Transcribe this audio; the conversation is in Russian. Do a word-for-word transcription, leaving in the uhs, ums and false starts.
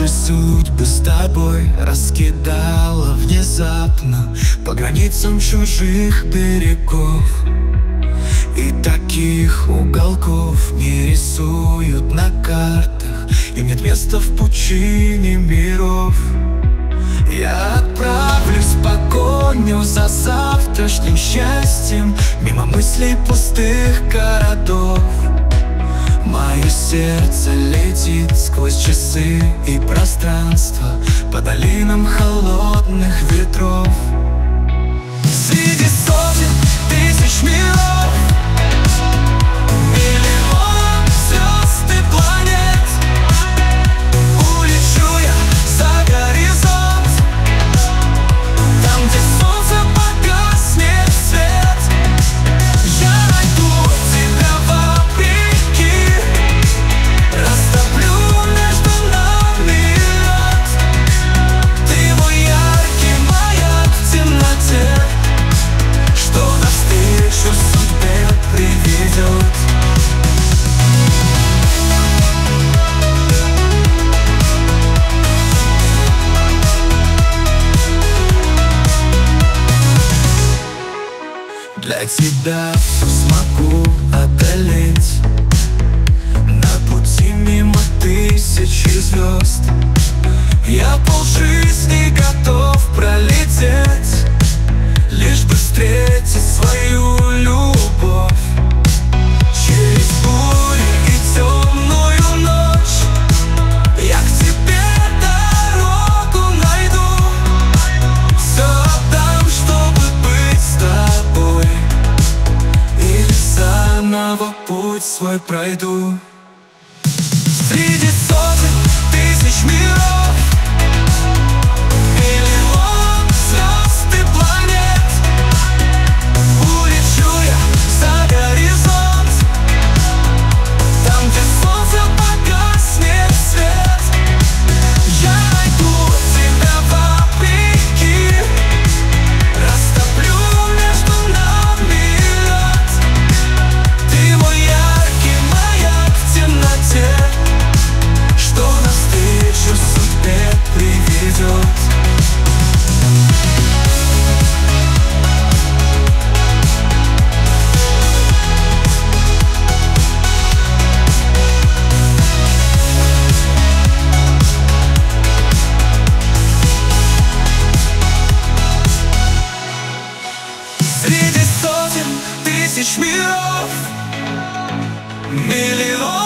Наши судьбы с тобой раскидало внезапно по границам чужих берегов. И таких уголков не рисуют на картах, им нет места в пучине миров. Я отправлюсь в погоню за завтрашним счастьем, мимо мыслей пустых городов. Мое сердце летит сквозь часы и пространство по долинам холодных ветров. Среди сотен тысяч миров, миллион звезд и планет, улечу я за горизонт, там, где солнце погаснет свет. Я найду тебя вопреки, растоплю между нами лед. Ты мой яркий маяк в темноте, что навстречу судьбе приведет. Для тебя все смогу одолеть на пути мимо тысячи звезд. Я полжизни готов пролететь, лишь бы встретить свою любовь. Через бури и темную ночь я к тебе дорогу найду. Все отдам, чтобы быть с тобой, или заново путь свой пройду. Среди сотен тысяч миров, миллион звезд и планет, улечу я за горизонт, там, где солнце погаснет свет. Я найду тебя вопреки, растоплю между нами лед. Ты мой яркий маяк в темноте, что навстречу судьбе приведет. Среди сотен тысяч миров, миллион